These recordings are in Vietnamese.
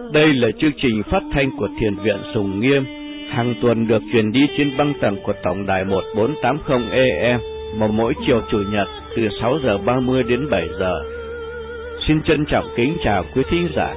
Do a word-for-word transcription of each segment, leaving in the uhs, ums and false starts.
Đây là chương trình phát thanh của Thiền viện Sùng Nghiêm, hàng tuần được truyền đi trên băng tần của tổng đài một bốn tám không A M, mà mỗi chiều chủ nhật từ sáu giờ ba mươi đến bảy giờ. Xin trân trọng kính chào quý thính giả.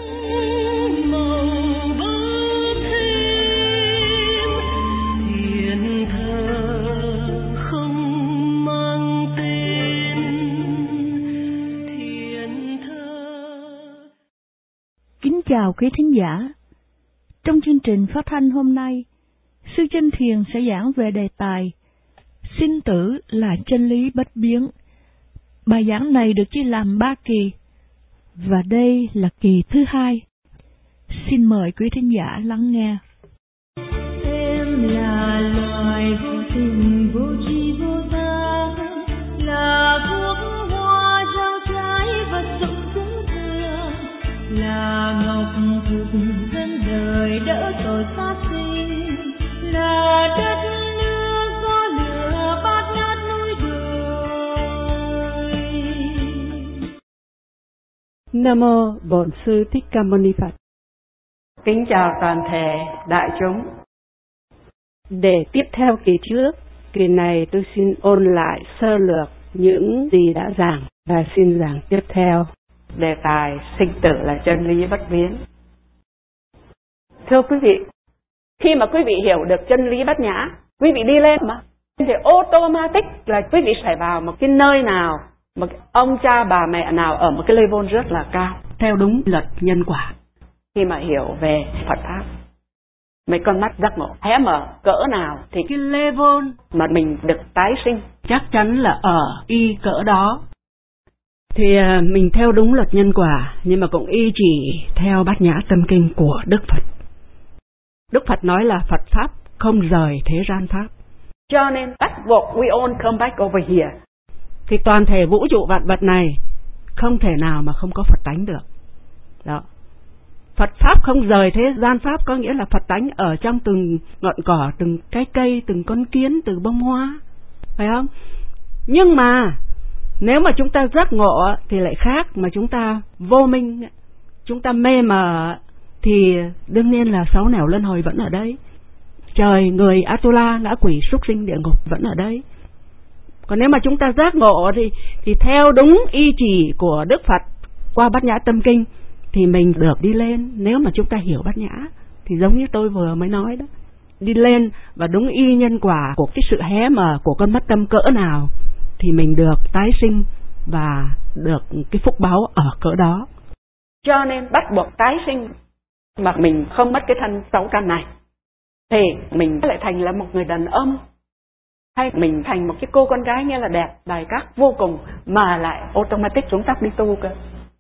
Kính chào quý thính giả. Trong chương trình phát thanh hôm nay, Sư Chánh Thiền sẽ giảng về đề tài Sinh tử là chân lý bất biến. Bài giảng này được chia làm ba kỳ, và đây là kỳ thứ hai. Xin mời quý thính giả lắng nghe. Em là loài vô tình vô tri vô giác, là thuốc hoa trao trái vật dụng cúng dường, là ngọc thực dân đời đỡ tội sát sinh, là đất nước gió lửa bát ngát núi đồi. Nam mô Bổn Sư Thích Ca Mâu Ni Phật. Kính chào toàn thể đại chúng. Để tiếp theo kỳ trước, kỳ này tôi xin ôn lại sơ lược những gì đã giảng và xin giảng tiếp theo. Đề tài sinh tử là chân lý bất biến. Thưa quý vị, khi mà quý vị hiểu được chân lý bát nhã, quý vị đi lên mà, thì automatic là quý vị phải vào một cái nơi nào, một ông cha bà mẹ nào ở một cái level rất là cao, theo đúng luật nhân quả. Khi mà hiểu về Phật Pháp, mấy con mắt giác ngộ hé mở cỡ nào thì cái level mà mình được tái sinh chắc chắn là ở y cỡ đó. Thì mình theo đúng luật nhân quả, nhưng mà cũng y chỉ theo bát nhã tâm kinh của Đức Phật. Đức Phật nói là Phật Pháp không rời thế gian Pháp. Cho nên bắt buộc we all come back over here. Thì toàn thể vũ trụ vạn vật này không thể nào mà không có Phật tánh được. Đó. Phật Pháp không rời thế gian Pháp có nghĩa là Phật tánh ở trong từng ngọn cỏ, từng cái cây, từng con kiến, từng bông hoa. Phải không? Nhưng mà nếu mà chúng ta giác ngộ thì lại khác, mà chúng ta vô minh, chúng ta mê mờ thì đương nhiên là sáu nẻo luân hồi vẫn ở đây. Trời, người, Atula, ngã quỷ, súc sinh, địa ngục vẫn ở đây. Còn nếu mà chúng ta giác ngộ thì, thì theo đúng y chỉ của Đức Phật qua bát nhã tâm kinh thì mình được đi lên. Nếu mà chúng ta hiểu bát nhã thì giống như tôi vừa mới nói đó, đi lên và đúng y nhân quả của cái sự hé mở của con mắt tâm cỡ nào thì mình được tái sinh và được cái phúc báu ở cỡ đó. Cho nên bắt buộc tái sinh, mà mình không mất cái thân sáu căn này thì mình lại thành là một người đàn ông, hay mình thành một cái cô con gái nghe là đẹp, đài các vô cùng, mà lại automatic chúng ta đi tu cơ.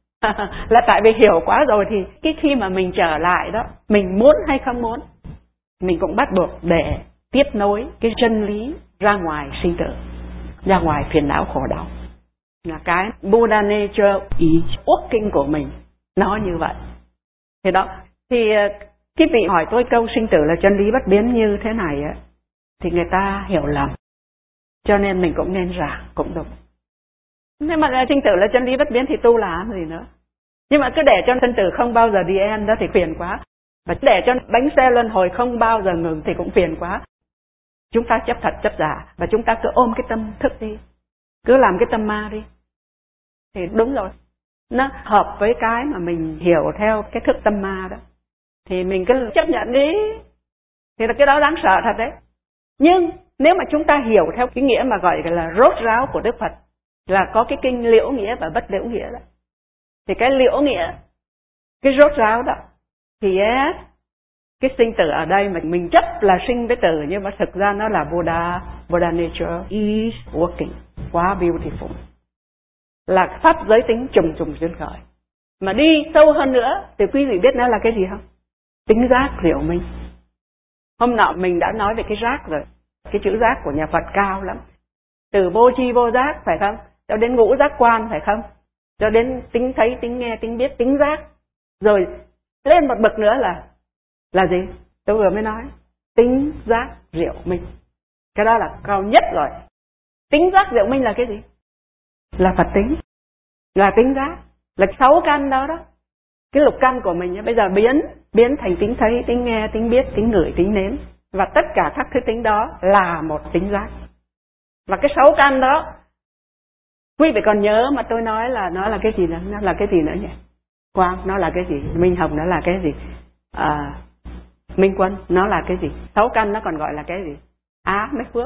Là tại vì hiểu quá rồi thì cái khi mà mình trở lại đó, mình muốn hay không muốn, mình cũng bắt buộc để tiếp nối cái chân lý ra ngoài sinh tử, ra ngoài phiền não khổ đau. Là cái Buddha nature is working của mình nó như vậy. Thì đó, thì cái vị hỏi tôi câu sinh tử là chân lý bất biến như thế này á, thì người ta hiểu lầm. Cho nên mình cũng nên giảng cũng đúng. Nhưng mà sinh tử là chân lý bất biến thì tu là gì nữa. Nhưng mà cứ để cho sinh tử không bao giờ đi end đó thì phiền quá. Và để cho bánh xe luân hồi không bao giờ ngừng thì cũng phiền quá. Chúng ta chấp thật chấp giả, và chúng ta cứ ôm cái tâm thức đi, cứ làm cái tâm ma đi, thì đúng rồi, nó hợp với cái mà mình hiểu theo cái thức tâm ma đó, thì mình cứ chấp nhận đi, thì là cái đó đáng sợ thật đấy. Nhưng nếu mà chúng ta hiểu theo cái nghĩa mà gọi là rốt ráo của Đức Phật, là có cái kinh liễu nghĩa và bất liễu nghĩa đó, thì cái liễu nghĩa, cái rốt ráo đó, thì yes, cái sinh tử ở đây mà mình chấp là sinh với tử, nhưng mà thực ra nó là Buddha, Buddha nature is working, quá beautiful. Là pháp giới tính trùng trùng duyên khởi. Mà đi sâu hơn nữa thì quý vị biết nó là cái gì không? Tính giác liệu minh. Hôm nọ mình đã nói về cái giác rồi. Cái chữ giác của nhà Phật cao lắm. Từ vô tri vô giác phải không? Cho đến ngũ giác quan phải không? Cho đến tính thấy, tính nghe, tính biết, tính giác. Rồi lên một bậc nữa là là gì? Tôi vừa mới nói. Tính giác diệu minh. Cái đó là cao nhất rồi. Tính giác diệu minh là cái gì? Là Phật tính. Là tính giác. Là sáu căn đó đó. Cái lục căn của mình bây giờ biến biến thành tính thấy, tính nghe, tính biết, tính ngửi, tính nếm, và tất cả các thứ tính đó là một tính giác. Và cái sáu căn đó, quý vị còn nhớ mà tôi nói là nó là cái gì nữa? Nó là cái gì nữa nhỉ? Quang, nó là cái gì? Minh Hồng, nó là cái gì? À, Minh Quân, nó là cái gì? Sáu căn nó còn gọi là cái gì? Á, mấy phước.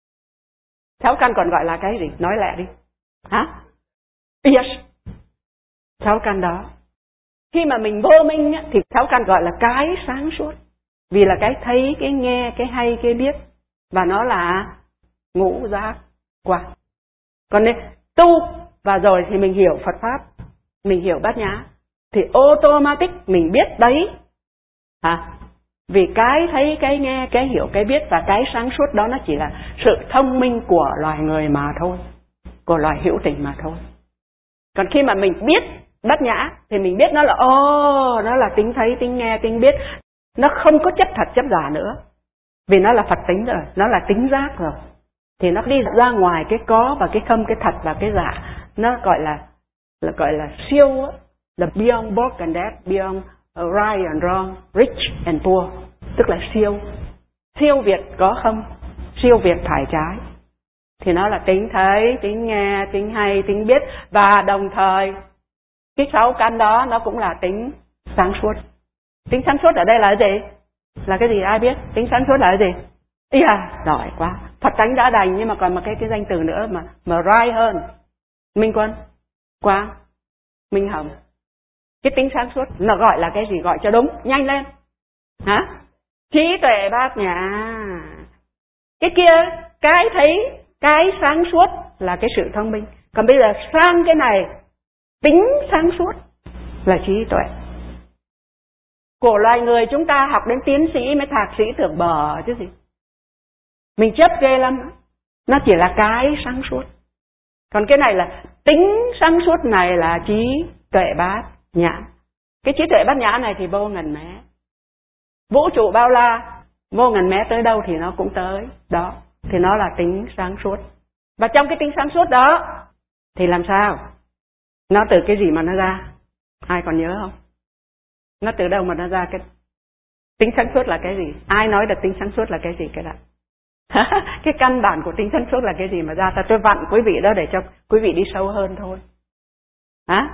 Sáu căn còn gọi là cái gì? Nói lẹ đi. Hả? Yes. Sáu căn đó. Khi mà mình vô minh á, thì sáu căn gọi là cái sáng suốt. Vì là cái thấy, cái nghe, cái hay, cái biết. Và nó là ngũ giác quan. Còn nên tu và rồi thì mình hiểu Phật Pháp, mình hiểu Bát Nhã, thì automatic mình biết đấy. À, vì cái thấy, cái nghe, cái hiểu, cái biết và cái sáng suốt đó nó chỉ là sự thông minh của loài người mà thôi, của loài hữu tình mà thôi. Còn khi mà mình biết Bát Nhã thì mình biết nó là ô, oh, nó là tính thấy, tính nghe, tính biết. Nó không có chấp thật chấp giả nữa. Vì nó là Phật tính rồi, nó là tính giác rồi. Thì nó đi ra ngoài cái có và cái không, cái thật và cái giả. Nó gọi là, là gọi là siêu, là beyond both and that, beyond right and wrong, rich and poor. Tức là siêu. Siêu việt có không, siêu việt phải trái. Thì nó là tính thấy, tính nghe, tính hay, tính biết. Và đồng thời cái sáu căn đó nó cũng là tính sáng suốt. Tính sáng suốt ở đây là cái gì? Là cái gì ai biết? Tính sáng suốt là cái gì? Ý à, giỏi quá. Phật tánh đã đành nhưng mà còn một cái, cái danh từ nữa mà mà right hơn. Minh Quân, Quang, Minh Hồng. Cái tính sáng suốt nó gọi là cái gì? Gọi cho đúng, nhanh lên. Hả? Trí tuệ Bát Nhã. Cái kia, cái thấy, cái sáng suốt là cái sự thông minh. Còn bây giờ sang cái này, tính sáng suốt là trí tuệ. Của loài người chúng ta học đến tiến sĩ mới thạc sĩ tưởng bờ chứ gì. Mình chấp ghê lắm. Nó chỉ là cái sáng suốt. Còn cái này là tính sáng suốt này là trí tuệ Bát Nhã. Cái trí tuệ Bát Nhã này thì vô ngần mé. Vũ trụ bao la, vô ngần mé tới đâu thì nó cũng tới. Đó, thì nó là tính sáng suốt. Và trong cái tính sáng suốt đó thì làm sao? Nó từ cái gì mà nó ra? Ai còn nhớ không? Nó từ đâu mà nó ra? Cái tính sáng suốt là cái gì? Ai nói được tính sáng suốt là cái gì cái đó? Cái căn bản của tính sáng suốt là cái gì mà ra? Ta tôi vặn quý vị đó để cho quý vị đi sâu hơn thôi. Hả?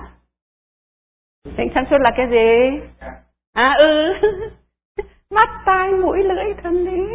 Tính sáng suốt là cái gì? À ừ. Mắt, tai, mũi, lưỡi, thân lý.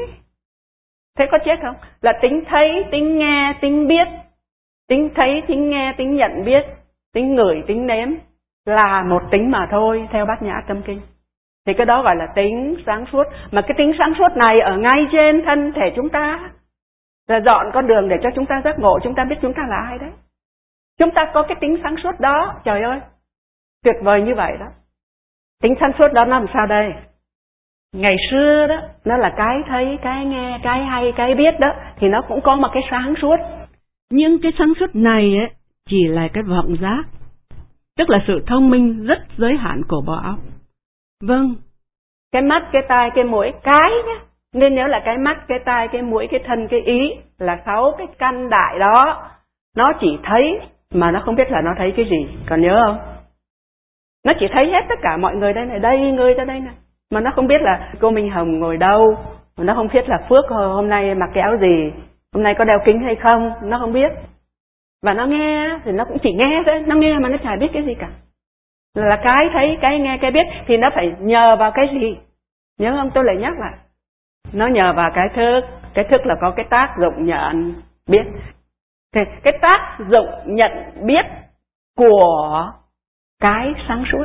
Thế có chết không? Là tính thấy, tính nghe, tính biết. Tính thấy, tính nghe, tính nhận biết. Tính ngửi, tính nếm. Là một tính mà thôi, theo Bát Nhã Tâm Kinh. Thì cái đó gọi là tính sáng suốt. Mà cái tính sáng suốt này ở ngay trên thân thể chúng ta. Là dọn con đường để cho chúng ta giác ngộ, chúng ta biết chúng ta là ai đấy. Chúng ta có cái tính sáng suốt đó, trời ơi, tuyệt vời như vậy đó. Tính sáng suốt đó nó làm sao đây? Ngày xưa đó, nó là cái thấy, cái nghe, cái hay, cái biết đó, thì nó cũng có một cái sáng suốt. Nhưng cái sáng suốt này ấy, chỉ là cái vọng giác, tức là sự thông minh rất giới hạn của bộ óc. Vâng. Cái mắt, cái tai, cái mũi, cái nhá. Nên nhớ là cái mắt, cái tai, cái mũi, cái thân, cái ý là sáu cái căn đại đó. Nó chỉ thấy mà nó không biết là nó thấy cái gì. Còn nhớ không? Nó chỉ thấy hết tất cả mọi người đây này, đây, người ra đây này. Mà nó không biết là cô Minh Hồng ngồi đâu. Mà nó không biết là Phước hôm nay mặc cái áo gì. Hôm nay có đeo kính hay không. Nó không biết. Và nó nghe thì nó cũng chỉ nghe thôi. Nó nghe mà nó chả biết cái gì cả. Là cái thấy, cái nghe, cái biết. Thì nó phải nhờ vào cái gì? Nhớ không? Tôi lại nhắc lại. Nó nhờ vào cái thức. Cái thức là có cái tác dụng nhận biết. Thì cái tác dụng nhận biết của cái sáng suốt.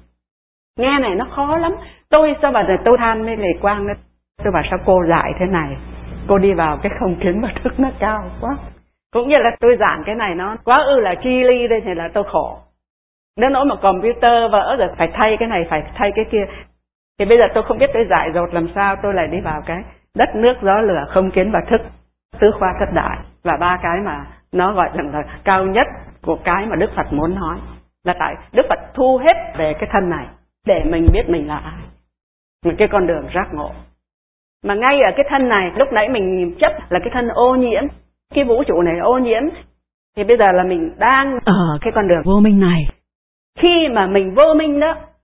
Nghe này nó khó lắm. Tôi sao mà tôi than với Lê Quang đó. Tôi bảo sao cô dạy thế này. Cô đi vào cái không kiến và thức nó cao quá. Cũng như là tôi giảng cái này nó quá ư là chi ly đây thì là tôi khổ. Nếu nói mà computer vỡ rồi phải thay cái này, phải thay cái kia. Thì bây giờ tôi không biết tôi dạy dột làm sao tôi lại đi vào cái đất nước gió lửa không kiến và thức, tứ khoa thất đại. Và ba cái mà nó gọi là cao nhất của cái mà Đức Phật muốn nói. Là tại Đức Phật thu hết về cái thân này để mình biết mình là ai. Một cái con đường giác ngộ. Mà ngay ở cái thân này, lúc nãy mình chấp là cái thân ô nhiễm. Cái vũ trụ này ô nhiễm. Thì bây giờ là mình đang ở cái con đường vô minh này. Khi mà mình vô minh đó,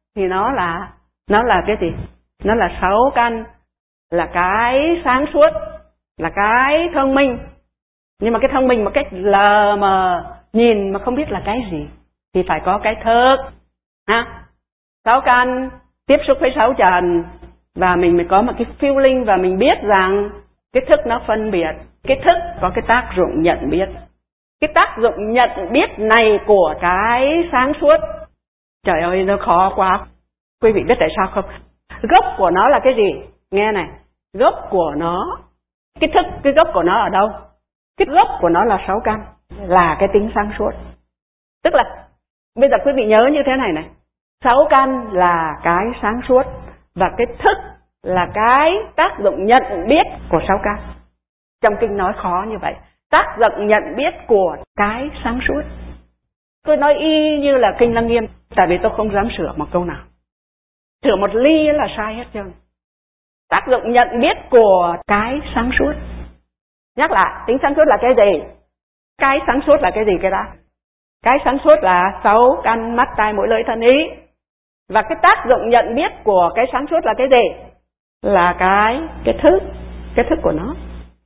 thì nó là nó là cái gì? Nó là sáu căn, là cái sáng suốt, là cái thông minh. Nhưng mà cái thông minh một cách lờ mờ, nhìn mà không biết là cái gì, thì phải có cái thức. Ha? Sáu căn tiếp xúc với sáu trần, và mình mới có một cái feeling, và mình biết rằng cái thức nó phân biệt. Cái thức có cái tác dụng nhận biết. Cái tác dụng nhận biết này của cái sáng suốt, trời ơi nó khó quá. Quý vị biết tại sao không? Gốc của nó là cái gì? Nghe này, gốc của nó, cái thức, cái gốc của nó ở đâu? Cái gốc của nó là sáu căn, là cái tính sáng suốt. Tức là bây giờ quý vị nhớ như thế này này, sáu căn là cái sáng suốt, và cái thức là cái tác dụng nhận biết của sáu căn. Trong kinh nói khó như vậy, tác dụng nhận biết của cái sáng suốt. Tôi nói y như là kinh Lăng Nghiêm, tại vì tôi không dám sửa một câu nào. Sửa một ly là sai hết trơn. Tác dụng nhận biết của cái sáng suốt. Nhắc lại, tính sáng suốt là cái gì? Cái sáng suốt là cái gì cái đó? Cái sáng suốt là sáu căn mắt tai mũi lưỡi thân ý. Và cái tác dụng nhận biết của cái sáng suốt là cái gì? Là cái cái thức, cái thức của nó.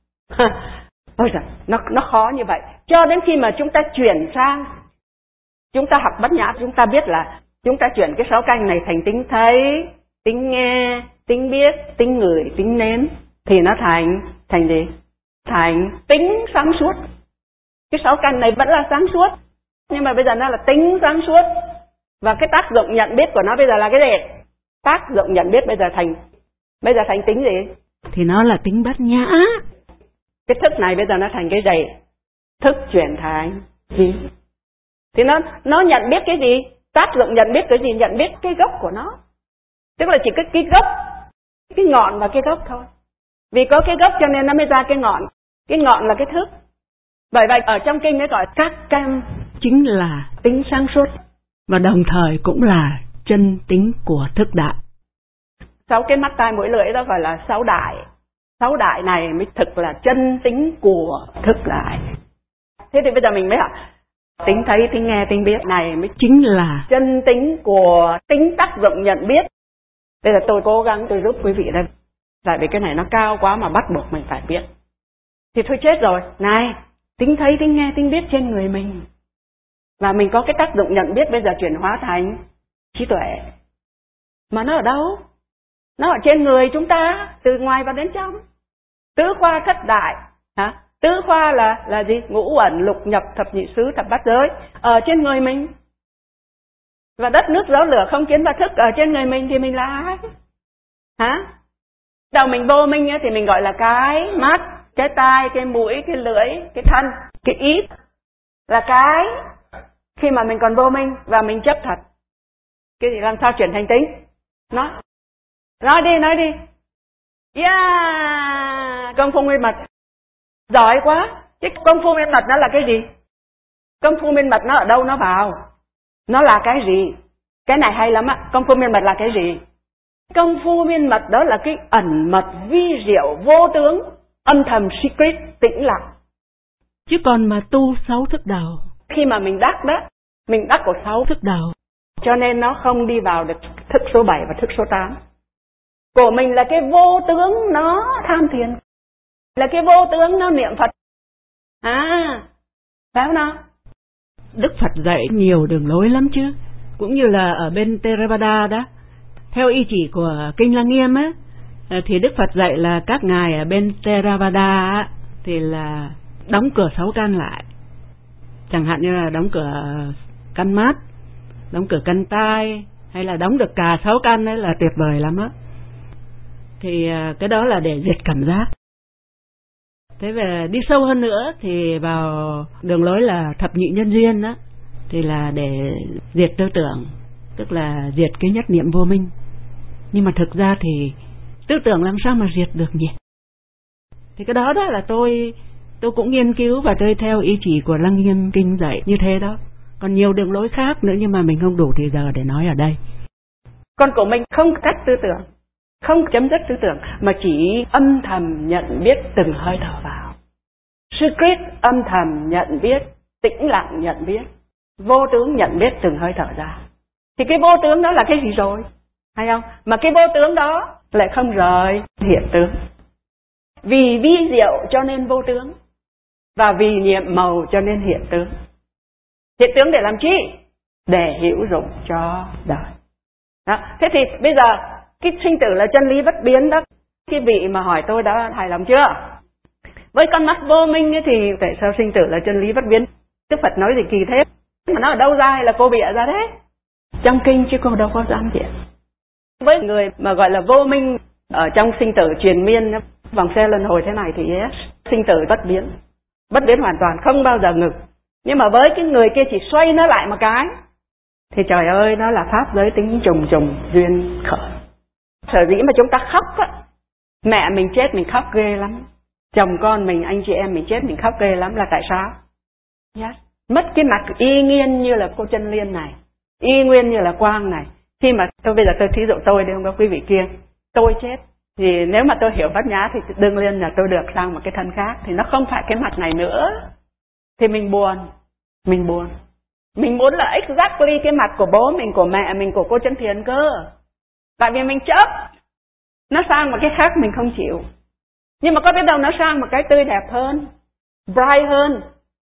Ôi giời, nó nó khó như vậy. Cho đến khi mà chúng ta chuyển sang, chúng ta học Bát Nhã, chúng ta biết là chúng ta chuyển cái sáu căn này thành tính thấy, tính nghe, tính biết, tính ngửi, tính nếm, thì nó thành thành gì? Thành tính sáng suốt. Cái sáu căn này vẫn là sáng suốt, nhưng mà bây giờ nó là tính sáng suốt. Và cái tác dụng nhận biết của nó bây giờ là cái gì? Tác dụng nhận biết bây giờ thành bây giờ thành tính gì? Thì nó là tính Bát Nhã. Cái thức này bây giờ nó thành cái gì? Thức chuyển thành gì? Thì nó nó nhận biết cái gì? Tác dụng nhận biết cái gì? Nhận biết cái gốc của nó. Tức là chỉ cái, cái gốc, cái ngọn và cái gốc thôi. Vì có cái gốc cho nên nó mới ra cái ngọn. Cái ngọn là cái thức. Bởi vậy ở trong kinh mới gọi các căn chính là tính sáng suốt, và đồng thời cũng là chân tính của thức đại. Sáu cái mắt tai mũi lưỡi đó gọi là sáu đại. Sáu đại này mới thực là chân tính của thức đại. Thế thì bây giờ mình mới hỏi, tính thấy, tính nghe, tính biết này mới chính là chân tính của tính tác dụng nhận biết. Bây giờ tôi cố gắng tôi giúp quý vị đây. Tại vì cái này nó cao quá mà bắt buộc mình phải biết. Thì thôi chết rồi. Này, tính thấy, tính nghe, tính biết trên người mình. Và mình có cái tác dụng nhận biết bây giờ chuyển hóa thành trí tuệ. Mà nó ở đâu? Nó ở trên người chúng ta, từ ngoài vào đến trong. Tứ khoa thất đại. Hả? Tứ khoa là là gì? Ngũ uẩn, lục nhập, thập nhị xứ, thập bát giới. Ở trên người mình. Và đất nước gió lửa không kiến và thức ở trên người mình thì mình là ai? Hả? Đầu mình vô minh thì mình gọi là cái mắt, cái tai, cái mũi, cái lưỡi, cái thân, cái ý. Là cái khi mà mình còn vô minh và mình chấp thật. Cái gì làm sao chuyển thành tính? Nói. Nói đi, nói đi. Yeah! Công phu nguyên mật. Giỏi quá. Cái công phu nguyên mật nó là cái gì? Công phu nguyên mật nó ở đâu nó vào? Nó là cái gì? Cái này hay lắm ạ. Công phu nguyên mật là cái gì? Công phu nguyên mật đó là cái ẩn mật vi diệu vô tướng, âm thầm secret tĩnh lặng. Chứ còn mà tu sáu thức đầu, khi mà mình đắc đó, mình đắc của sáu thức đầu, cho nên nó không đi vào được thức số bảy và thức số tám. Của mình là cái vô tướng nó tham thiền, là cái vô tướng nó niệm Phật. À, phải không nào? Đức Phật dạy nhiều đường lối lắm chứ. Cũng như là ở bên Theravada đó, theo ý chỉ của kinh Lăng Nghiêm á, thì Đức Phật dạy là các ngài ở bên Theravada á, thì là đóng cửa sáu căn lại. Chẳng hạn như là đóng cửa căn mắt, đóng cửa căn tai, hay là đóng được cả sáu căn ấy là tuyệt vời lắm á. Thì cái đó là để diệt cảm giác. Thế về đi sâu hơn nữa thì vào đường lối là thập nhị nhân duyên đó, thì là để diệt tư tưởng, tức là diệt cái nhất niệm vô minh. Nhưng mà thực ra thì tư tưởng làm sao mà diệt được nhỉ? Thì cái đó đó là tôi tôi cũng nghiên cứu và tôi theo ý chỉ của Lăng Nghiêm kinh dạy như thế đó. Còn nhiều đường lối khác nữa nhưng mà mình không đủ thời giờ để nói ở đây. Con của mình không cắt tư tưởng, không chấm dứt tư tưởng, mà chỉ âm thầm nhận biết từng hơi thở vào. Secret âm thầm nhận biết, tĩnh lặng nhận biết, vô tướng nhận biết từng hơi thở ra. Thì cái vô tướng đó là cái gì rồi? Hay không? Mà cái vô tướng đó lại không rời hiện tướng. Vì vi diệu cho nên vô tướng, và vì nhiệm màu cho nên hiện tướng. Hiện tướng để làm chi? Để hữu dụng cho đời. Đó. Thế thì bây giờ cái sinh tử là chân lý bất biến đó. Cái vị mà hỏi tôi đã hài lòng chưa? Với con mắt vô minh ấy thì tại sao sinh tử là chân lý bất biến? Đức Phật nói gì kỳ thế? Mà nó ở đâu ra hay là cô bịa ra thế? Trong kinh chứ cô đâu có dám bịa. Với người mà gọi là vô minh ở trong sinh tử triền miên, vòng xe luân hồi thế này thì yes, sinh tử bất biến. Bất biến hoàn toàn, không bao giờ ngừng. Nhưng mà với cái người kia chỉ xoay nó lại một cái thì trời ơi, nó là pháp giới tính trùng trùng duyên khởi. Sở dĩ mà chúng ta khóc á, mẹ mình chết mình khóc ghê lắm, chồng con mình, anh chị em mình chết mình khóc ghê lắm là tại sao? Yes. Mất cái mặt y nguyên như là cô Chân Liên này, y nguyên như là Quang này. Khi mà tôi bây giờ tôi thí dụ tôi đi, không có quý vị kia, tôi chết thì nếu mà tôi hiểu Bát Nhã thì đương nhiên là tôi được sang một cái thân khác, thì nó không phải cái mặt này nữa, thì mình buồn, mình buồn. Mình muốn là exactly cái mặt của bố mình, của mẹ mình, của cô Chân Thiền cơ. Tại vì mình chấp nó sang một cái khác mình không chịu. Nhưng mà có biết đâu nó sang một cái tươi đẹp hơn, bright hơn,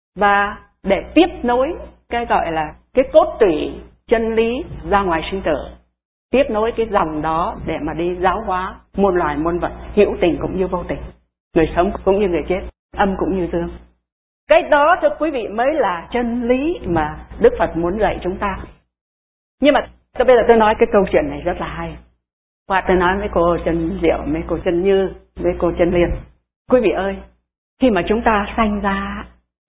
và để tiếp nối cái gọi là cái cốt tủy chân lý ra ngoài sinh tử, tiếp nối cái dòng đó để mà đi giáo hóa muôn loài muôn vật, hữu tình cũng như vô tình, người sống cũng như người chết, âm cũng như dương. Cái đó thưa quý vị mới là chân lý mà Đức Phật muốn dạy chúng ta. Nhưng mà tôi bây giờ tôi nói cái câu chuyện này rất là hay. Và tôi nói với cô Chân Diệu, với cô Chân Như, với cô Chân Liên. Quý vị ơi, khi mà chúng ta sanh ra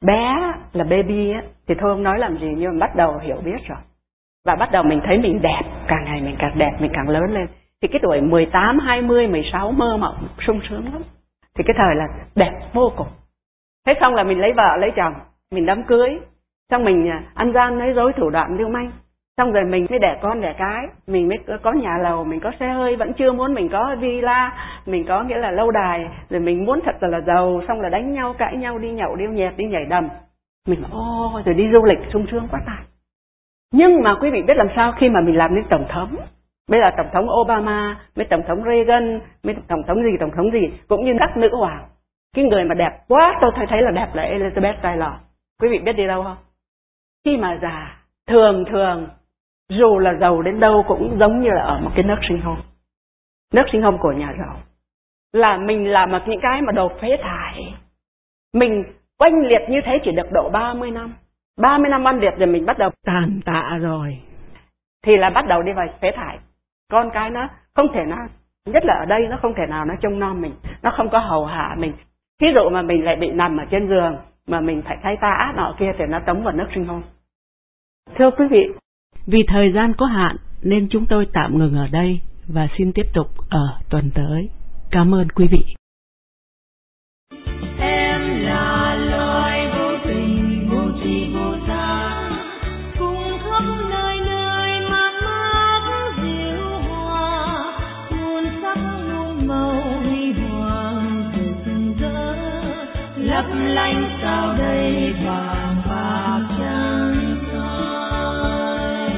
bé là baby á, thì thôi không nói làm gì, nhưng mà bắt đầu hiểu biết rồi. Và bắt đầu mình thấy mình đẹp, càng ngày mình càng đẹp, mình càng lớn lên. Thì cái tuổi mười tám, hai mươi, mười sáu mơ mộng, sung sướng lắm. Thì cái thời là đẹp vô cùng. Thế xong là mình lấy vợ, lấy chồng, mình đám cưới. Xong mình ăn gian, nói dối, thủ đoạn, lưu manh. Xong rồi mình mới đẻ con đẻ cái, mình mới có nhà lầu, mình có xe hơi, vẫn chưa muốn mình có villa, mình có nghĩa là lâu đài, rồi mình muốn thật là giàu, xong là đánh nhau, cãi nhau, đi nhậu, điêu nhẹt, đi nhảy đầm. Mình ô, rồi đi du lịch sung sướng quá tài. Nhưng mà quý vị biết làm sao khi mà mình làm đến tổng thống, bây giờ tổng thống Obama, với tổng thống Reagan, với tổng thống gì, tổng thống gì, cũng như các nữ hoàng. Cái người mà đẹp quá, tôi thấy thấy là đẹp là Elizabeth Taylor. Quý vị biết đi đâu không? Khi mà già, thường thường, dù là giàu đến đâu cũng giống như là ở một cái nước sinh home. Nước sinh home của nhà giàu. Là mình làm một những cái mà đồ phế thải. Mình oanh liệt như thế chỉ được độ ba mươi năm. ba mươi năm oanh liệt rồi mình bắt đầu tàn tạ rồi. Thì là bắt đầu đi vào phế thải. Con cái nó không thể nào, nhất là ở đây nó không thể nào nó trông nom mình. Nó không có hầu hạ mình. Thí dụ mà mình lại bị nằm ở trên giường mà mình phải thay tã nọ kia thì nó tống vào nước sinh home. Thưa quý vị, vì thời gian có hạn nên chúng tôi tạm ngừng ở đây và xin tiếp tục ở tuần tới. Cảm ơn quý vị. Em là loài vô tình, vô tri vô tha, cùng khắp nơi nơi mát mát dịu hòa, muôn sắc muôn màu huy hoàng rực rỡ, lấp lánh sao đây vàng bạc trắng soi.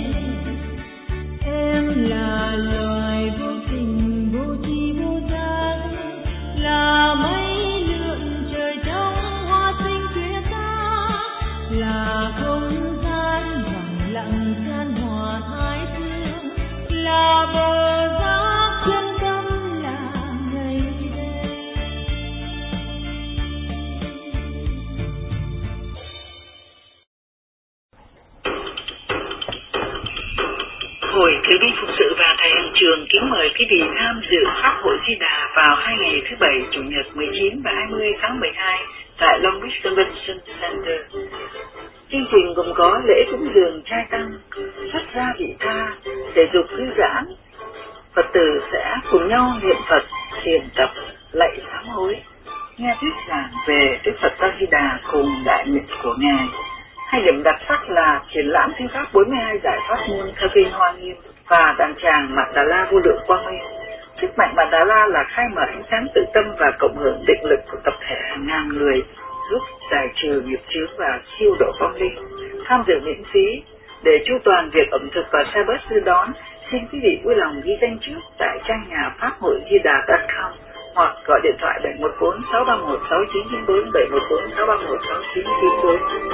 Em là loài vô tình, vô tri vô giác, là mây lượn trời trong hoa xinh tuyệt tác, là không gian vắng lặng chan hòa thái dương, là bờ giác chân tâm là ngày đêm. Hội Cựu binh Phục sự và Thầy Hành Trường kính mời quý vị tham dự Pháp hội Di Đà vào hai ngày thứ Bảy, Chủ nhật mười chín và hai mươi tháng mười hai tại Long Beach Convention Center. Chương trình gồm có lễ cúng dường trai tăng, xuất gia vị tha, thể dục thư giãn. Phật tử sẽ cùng nhau niệm Phật, thiền tập, lạy sám hối, nghe thuyết giảng về Đức Phật A Di Đà cùng đại nguyện của Ngài. Hai điểm đặc sắc là triển lãm thư pháp bốn mươi hai giải pháp môn theo kinh Hoa Nghiêm và đàn tràng Mạt Đà La vô lượng quang minh. Sức mạnh Mạt Đà La là khai mở ánh sáng tự tâm và cộng hưởng định lực của tập thể hàng ngàn người, giúp giải trừ nghiệp chướng và siêu độ vong linh. Tham dự miễn phí, Để chu toàn việc ẩm thực và sa bát đưa đón, xin quý vị vui lòng ghi danh trước tại trang nhà pháp hội di đà chấm com hoặc gọi điện thoại bảy một bốn sáu ba một sáu chín chín bốn, bảy một bốn sáu ba một sáu chín chín bốn.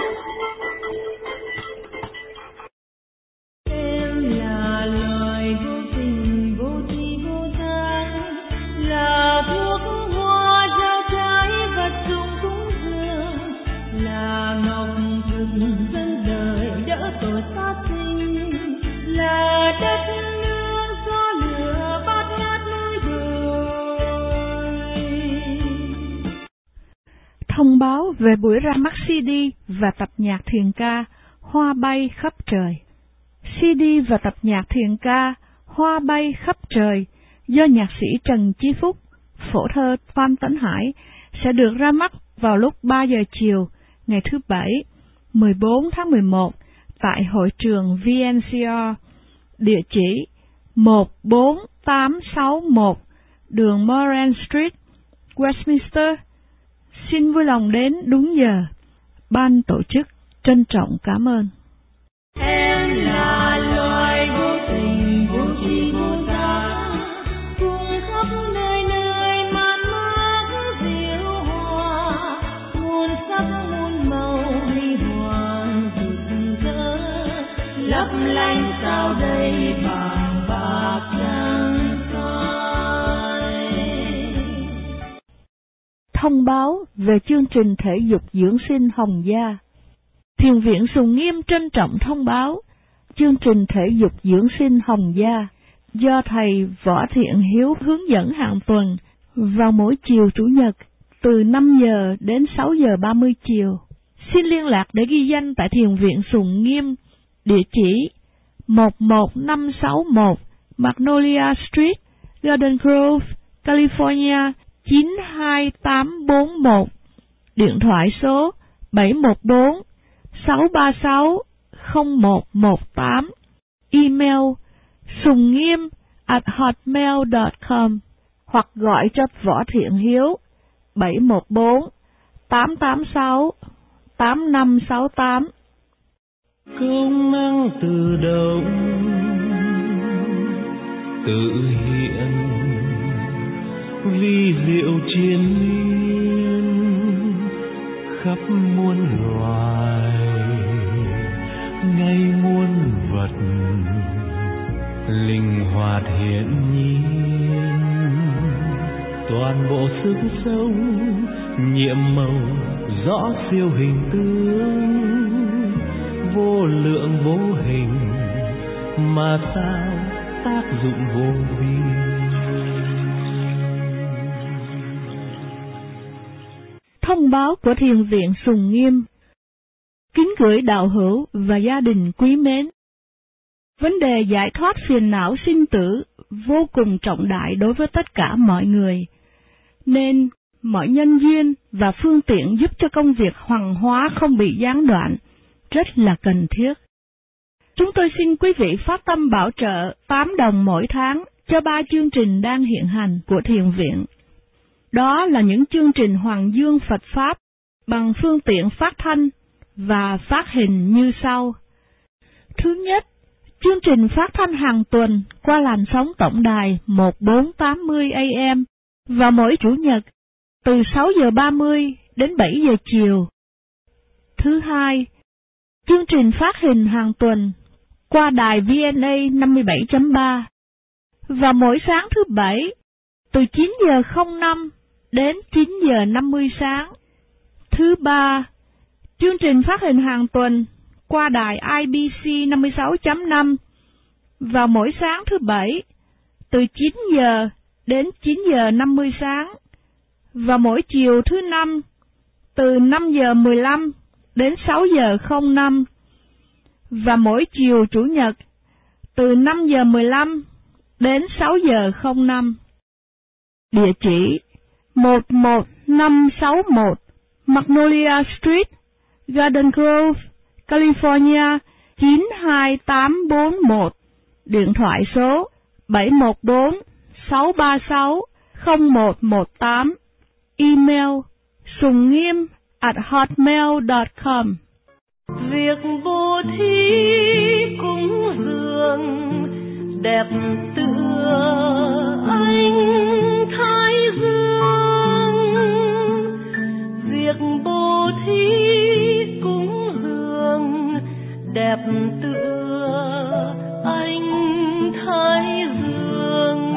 Em là loài vô tình vô tri vô giác, là thuốc hoa trao trái vật dụng cúng dường, là ngọc thực dân đời đỡ tội sát sinh, là đất nương gió lửa bát ngát núi đồi. Thông báo về buổi ra mắt xê đê và tập nhạc thiền ca Hoa bay khắp trời. xê đê và tập nhạc thiền ca Hoa bay khắp trời do nhạc sĩ Trần Chí Phúc, phổ thơ Phan Tấn Hải sẽ được ra mắt vào lúc ba giờ chiều ngày thứ Bảy, mười bốn tháng mười một tại hội trường vê en xê rờ, địa chỉ một bốn tám sáu một đường Moran Street, Westminster. Xin vui lòng đến đúng giờ. Ban tổ chức trân trọng cảm ơn. Em là loài vô tình vô tri vô giác, cùng khắp nơi nơi man mác diệu hòa, muôn sắc muôn màu huy hoàng rực rỡ, lấp lánh sao đầy vàng bạc trăng soi. Thông báo về chương trình thể dục dưỡng sinh Hồng Gia. Thiền viện Sùng Nghiêm trân trọng thông báo chương trình thể dục dưỡng sinh Hồng Gia do thầy Võ Thiện Hiếu hướng dẫn hàng tuần vào mỗi chiều Chủ nhật từ năm giờ đến sáu giờ ba mươi chiều. Xin liên lạc để ghi danh tại Thiền viện Sùng Nghiêm, địa chỉ một một năm sáu một Magnolia Street, Garden Grove, California chín hai tám bốn một. Điện thoại số bảy một bốn sáu ba sáu không một một tám. Email sùng nghiêm at hotmail chấm com hoặc gọi cho Võ Thiện Hiếu bảy một bốn tám tám sáu tám năm sáu tám. Công năng tự động tự hiện, vi diệu triền miên khắp muôn loài, ngay muôn vật linh hoạt hiển nhiên, toàn bộ sức sống nhiệm màu rõ siêu hình tướng, vô lượng vô hình mà sao tác dụng vô biên. Thông báo của Thiền viện Sùng Nghiêm. Kính gửi đạo hữu và gia đình quý mến. Vấn đề giải thoát phiền não sinh tử vô cùng trọng đại đối với tất cả mọi người, nên mọi nhân duyên và phương tiện giúp cho công việc hoằng hóa không bị gián đoạn rất là cần thiết. Chúng tôi xin quý vị phát tâm bảo trợ tám đồng mỗi tháng cho ba chương trình đang hiện hành của Thiền viện. Đó là những chương trình Hoàng Dương Phật Pháp bằng phương tiện phát thanh và phát hình như sau. Thứ nhất, chương trình phát thanh hàng tuần qua làn sóng tổng đài một bốn tám mươi A M vào mỗi Chủ nhật từ sáu giờ ba mươi đến bảy giờ chiều. Thứ hai, chương trình phát hình hàng tuần qua đài V N A năm mươi bảy chấm ba vào mỗi sáng thứ Bảy từ chín giờ không năm đến chín giờ năm mươi sáng. Thứ ba, chương trình phát hình hàng tuần qua đài I B C năm mươi sáu chấm năm vào mỗi sáng thứ Bảy từ chín giờ đến chín giờ năm mươi sáng và mỗi chiều thứ Năm từ năm giờ mười lăm đến sáu giờ không năm và mỗi chiều Chủ nhật từ năm giờ mười lăm đến sáu giờ không năm. Địa chỉ một một năm sáu một Magnolia Street, Garden Grove, California chín hai tám bốn một. Điện thoại số bảy một bốn sáu ba sáu không một một tám. Email sùng nghiêm at hotmail chấm com. Việc vô thí đẹp tựa ánh thái dương, việc bố thí cúng dường đẹp tựa ánh thái dương.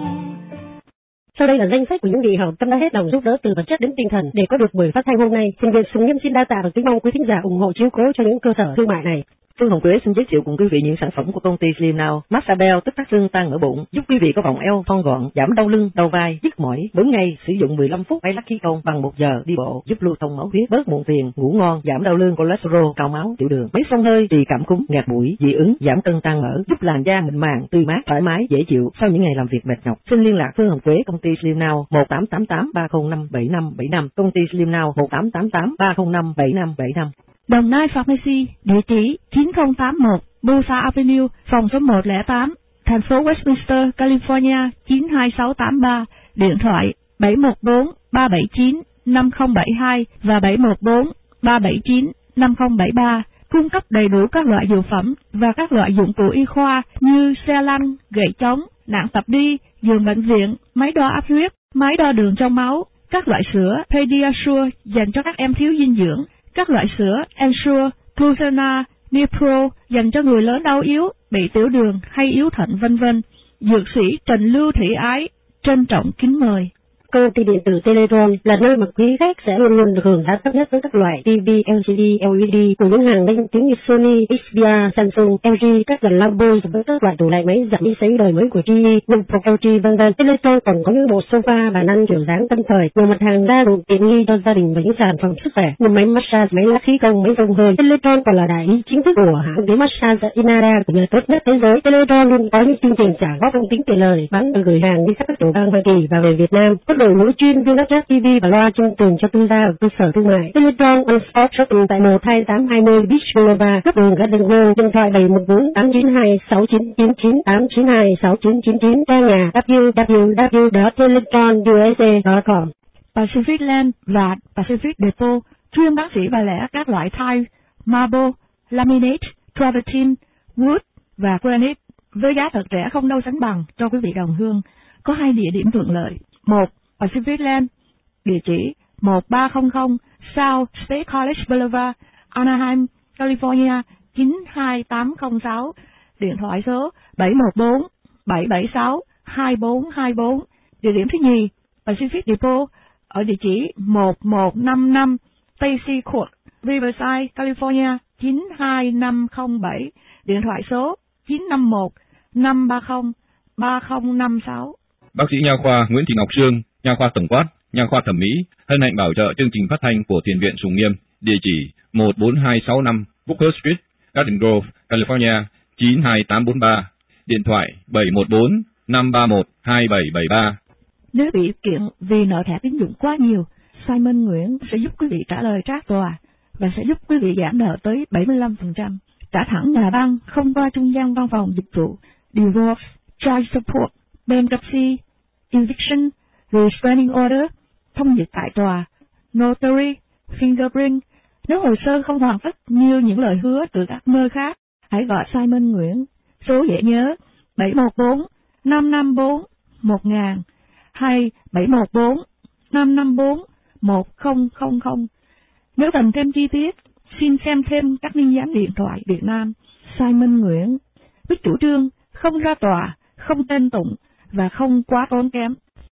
Sau đây là danh sách của những vị hảo tâm đã hết lòng giúp đỡ từ vật chất đến tinh thần để có được buổi phát thanh hôm nay. Xin Viện Sùng Nghiêm xin đa tạ và kính mong quý thính giả ủng hộ chiếu cố cho những cơ sở thương mại này. Phương Hồng Quế xin giới thiệu cùng quý vị những sản phẩm của công ty Slim Now. Massage Bell tức tắc xương tăng ở bụng, giúp quý vị có vòng eo thon gọn, giảm đau lưng, đau vai, nhức mỏi. Mỗi ngày sử dụng mười lăm phút bay lắc khí công bằng một giờ đi bộ, giúp lưu thông máu huyết, bớt muộn phiền, ngủ ngon, giảm đau lưng, cholesterol, cao máu, tiểu đường. Máy xông hơi, trị cảm cúm, ngạt mũi, dị ứng, giảm cân tăng mỡ, giúp làn da mịn màng, tươi mát, thoải mái, dễ chịu sau những ngày làm việc mệt nhọc. Xin liên lạc Phương Hồng Quế, công ty Slim Now một tám tám tám ba không năm bảy năm bảy năm, công ty Slim Now một tám tám tám ba không năm bảy năm bảy năm. Đồng Nai Pharmacy, địa chỉ chín không tám mốt Busa Avenue, phòng số một không tám, thành phố Westminster, California chín hai sáu tám ba, điện thoại bảy một bốn ba bảy chín năm không bảy hai và bảy một bốn ba bảy chín năm không bảy ba, cung cấp đầy đủ các loại dược phẩm và các loại dụng cụ y khoa như xe lăn, gậy chống, nạng tập đi, giường bệnh viện, máy đo áp huyết, máy đo đường trong máu, các loại sữa Pediasure dành cho các em thiếu dinh dưỡng, các loại sữa Ensure, Glucena, Nipro dành cho người lớn đau yếu, bị tiểu đường hay yếu thận vân vân. Dược sĩ Trần Lưu Thị Ái trân trọng kính mời. Công ty điện tử Teletron là nơi mà quý khách sẽ luôn luôn được hưởng giá thấp nhất với các loại ti vi lờ xê đê, lờ e đê của những hàng danh tiếng như Sony, ích pê rờ, Samsung, lờ giê, các dàn Lambo với các loại tủ lạnh máy giặt đi sấy đời mới của giê e, Pro lờ giê vân vân. Teletron còn có những bộ sofa bàn ăn kiểu dáng tân thời, nhiều mặt hàng đa dụng tiện nghi cho gia đình và những sản phẩm sức khỏe như máy massage, máy lắc khí công, máy xông hơi. Teletron còn là đại lý chính thức của hãng ghế massage Inara của nhà tốt nhất thế giới. Teletron luôn có những chương trình trả góp không tính tiền lời, bán và gửi hàng đi khắp các tiểu bang Hoa Kỳ và về Việt Nam. Có đội ngũ chuyên viên lắp ráp ti vi và loa chương trình cho tư gia ở cơ sở thương mại. Teletron on Spot Shopping tại một hai tám hai mươi Beach Boulevard, cấp đường Garden Grove, điện thoại bảy một bốn tám chín hai sáu chín chín chín tám chín hai sáu chín chín chín, trang nhà w w w chấm teletron u s a chấm com. Pacific Land và Pacific Depot chuyên bán sỉ và lẻ các loại tile, marble, laminate, travertine, wood và granite với giá thật rẻ không đâu sánh bằng cho quý vị đồng hương. Có hai địa điểm thuận lợi. Một, Pacific Land, địa chỉ một ba không không South State College Boulevard, Anaheim, California chín hai tám không sáu, điện thoại số bảy một bốn bảy bảy sáu hai bốn hai bốn. Địa điểm thứ nhì, Pacific Depot ở địa chỉ một một năm năm Stacy Court, Riverside, California chín hai năm không bảy, điện thoại số chín năm một năm ba không ba không năm sáu. Bác sĩ nha khoa Nguyễn Thị Ngọc Sương, nha khoa tổng quát, nha khoa thẩm mỹ, hân hạnh bảo trợ chương trình phát thanh của Thiền viện Sùng Nghiêm, địa chỉ một bốn hai sáu năm Booker Street, Garden Grove, California chín hai tám bốn ba, điện thoại bảy một bốn năm ba một hai bảy bảy ba. Nếu bị kiện vì nợ thẻ tín dụng quá nhiều, Simon Nguyễn sẽ giúp quý vị trả lời trác tòa và sẽ giúp quý vị giảm nợ tới bảy mươi lăm phần trăm. Trả thẳng nhà băng không qua trung gian văn phòng dịch vụ, divorce, child support, bankruptcy, eviction, restraining order, thông dịch tại tòa, notary, fingerprint. Nếu hồ sơ không hoàn tất như những lời hứa từ các nơi khác, hãy gọi Simon Nguyễn. Số dễ nhớ bảy một bốn năm năm bốn một nghìn hay bảy một bốn năm năm bốn một không không không. Nếu cần thêm chi tiết, xin xem thêm các liên gián điện thoại Việt Nam. Simon Nguyễn với chủ trương không ra tòa, không tên tụng và không quá tốn kém.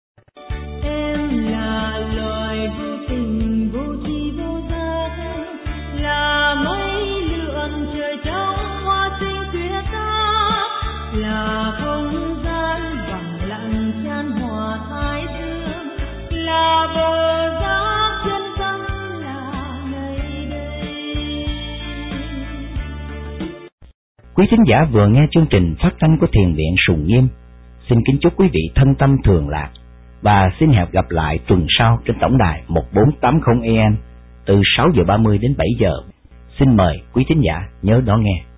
Em là loài vô tình vô tri vô giác, là mây lượn trời trong hoa xinh tuyệt tác, là không gian bằng lặng chan hòa thái dương, là bờ giác chân tâm là nơi đây. Quý thính giả vừa nghe chương trình phát thanh của Thiền viện Sùng Nghiêm. Xin kính chúc quý vị thân tâm thường lạc và xin hẹn gặp lại tuần sau trên tổng đài một bốn tám không A M từ sáu giờ ba mươi đến bảy giờ. Xin mời quý thính giả nhớ đón nghe.